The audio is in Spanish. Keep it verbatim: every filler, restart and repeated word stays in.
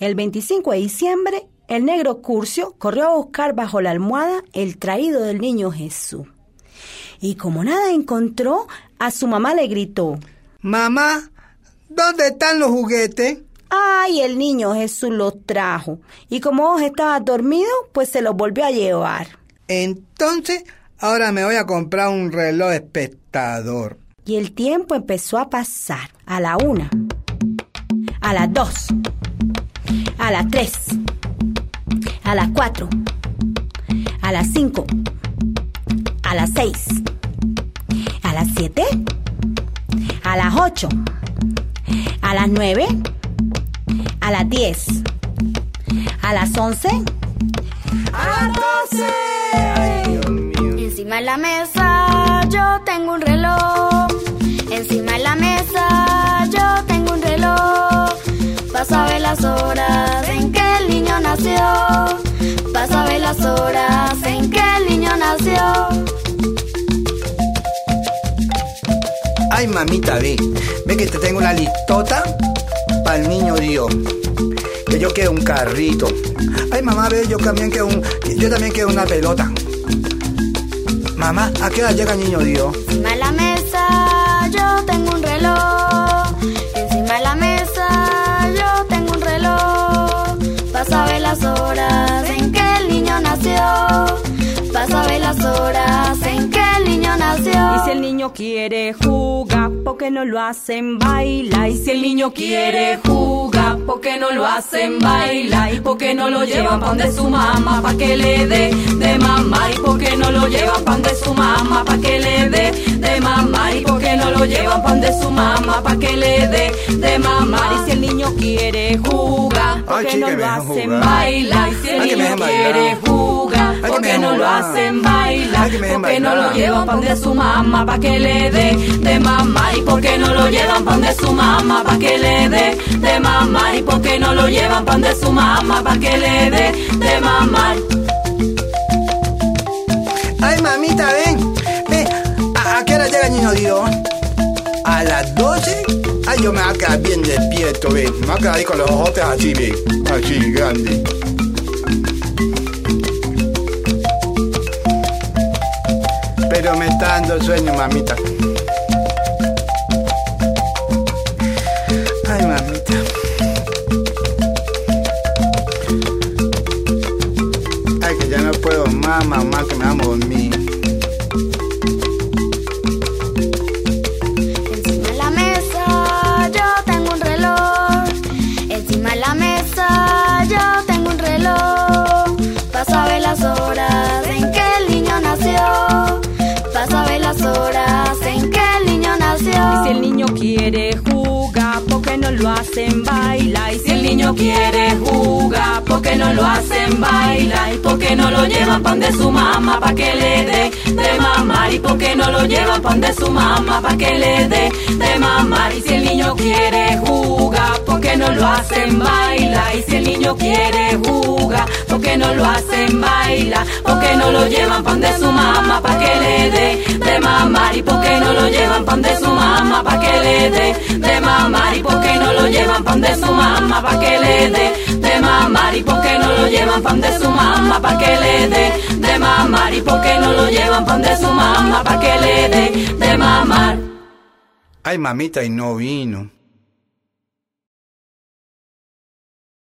El veinticinco de diciembre, el negro Curcio corrió a buscar bajo la almohada el traído del niño Jesús. Y como nada encontró, a su mamá le gritó: Mamá, ¿dónde están los juguetes? Ay, el niño Jesús los trajo. Y como vos estabas dormido, pues se los volvió a llevar. Entonces, ahora me voy a comprar un reloj espectador. Y el tiempo empezó a pasar. A la una, a las dos, a las tres, a las cuatro, a las cinco, a las seis, a las siete, a las ocho, a las nueve, a las diez, a las once, a las doce. Ay, Dios mío. Encima de la mesa yo tengo un reloj. Encima de la mesa yo tengo un reloj. Vas a ver las horas en que el niño nació. Vas a ver las horas en que el niño nació. Ay, mamita, ve. Ve que te tengo una listota para el niño Dios. Que yo quiero un carrito. Ay, mamá, ve, yo también quiero un, yo también quiero una pelota. Mamá, ¿a qué hora llega el niño Dios? Encima de la mesa yo tengo un reloj. Encima de la mesa yo tengo un reloj. Vas a ver las horas en que el niño nació. Vas a ver las horas en que el niño nació. Y si el niño quiere jugar, ¿por qué no lo hacen bailar? Y si el niño quiere jugar, ¿por qué no lo hacen bailar? ¿Y por qué no lo llevan pan de su mamá pa' que le dé de mamá? ¿Y por qué no lo llevan pan de su mamá pa' que le dé de mamá? ¿Y por qué no lo llevan pan de su mamá pa' que le dé de mamá? Y si el niño quiere jugar, ¿por qué no lo hacen bailar? Y si el niño quiere jugar, ¿por qué no lo hacen bailar? ¿Por qué no lo llevan pan de su mamá pa' que le dé de mamá? ¿Y por qué no lo llevan pan de su mamá pa' que le dé de mamá? ¿Y por qué no lo llevan pan de su mamá pa' que le dé de mamá? Ay, mamita, ven. Ven. ¿A, a qué hora llega el niño Dios? ¿A las doce? Ay, yo me voy a quedar bien despierto, ven. Me voy a quedar ahí con los ojos así, ven. Así, grande. Pero me está dando sueño, mamita. Ay, mamita. Ay, que ya no puedo más, mamá, que me vamos a dormir. Encima de la mesa yo tengo un reloj. Encima de la mesa yo tengo un reloj. Vas a ver las horas en que el niño nació. Vas a ver las horas en que el niño nació. Y si el niño quiere jugar, ¿por qué no lo hacen bailar? Y si el niño quiere jugar, ¿por qué no lo hacen bailar? ¿Y por qué no lo llevan pan de su mamá pa' que le dé de mamar? ¿Y por qué no lo llevan pan de su mamá pa' que le dé de mamar? Y si el niño quiere jugar, ¿por qué no lo hacen bailar? Y si el niño quiere jugar, ¿por qué no lo hacen bailar? ¿Por qué no lo llevan pan de su mamá pa' que le dé de mamar? ¿Y por qué no lo llevan pan de su mamá pa' que le dé de mamar? ¿Y por qué no lo llevan pan de su mamá pa' que le dé de mamar? ¿Y por qué no lo llevan pan de su mamá pa' que le dé de mamar? ¿Y por qué no lo llevan pan de su mamá pa' que le dé de mamar? Ay, mamita, y no vino.